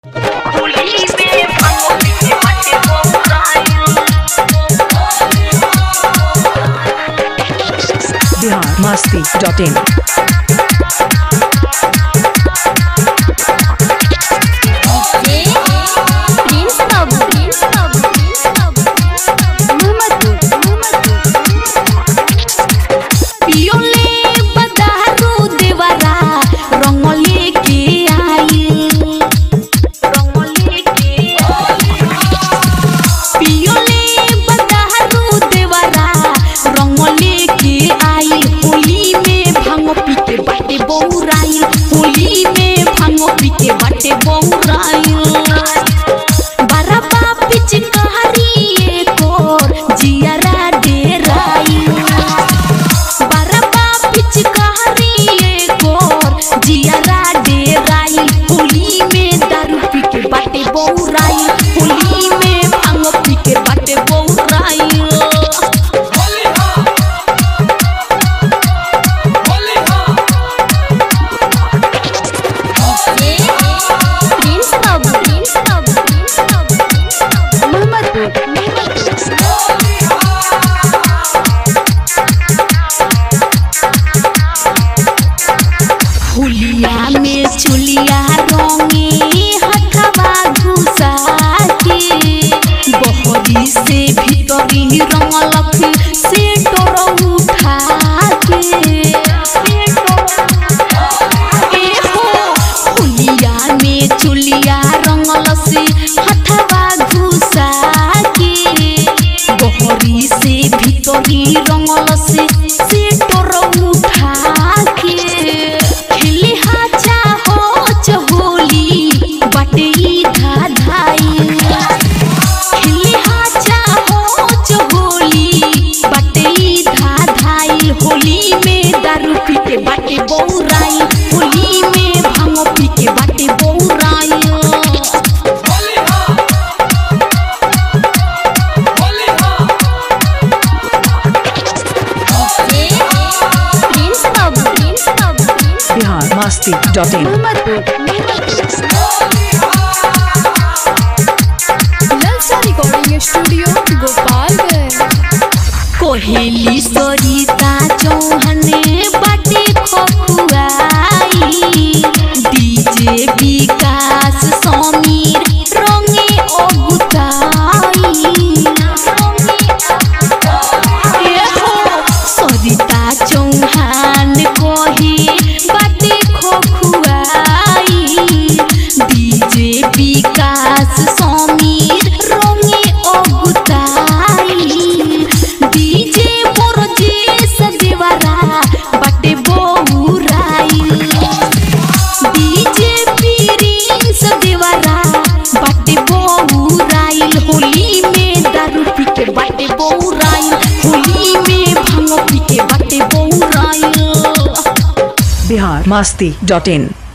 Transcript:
biharmasti.in biharmasti.in recording studio Gopalganj. कोहेली सरिता चौहान बाटे खखुआई डीजे विकास समीर रंगे अगुताई सरिता चौहान कहे बाटे खखुआई डीजे विकास समीर रंगे अगुताई डीजे बरजेश देवरा बाटे बहुराई डीजे प्रिंस देवरा बाटे बहुराई होली में दारू पी के बाटे बहुराई होली में भांग पी के बाटे बहुराई biharmasti.in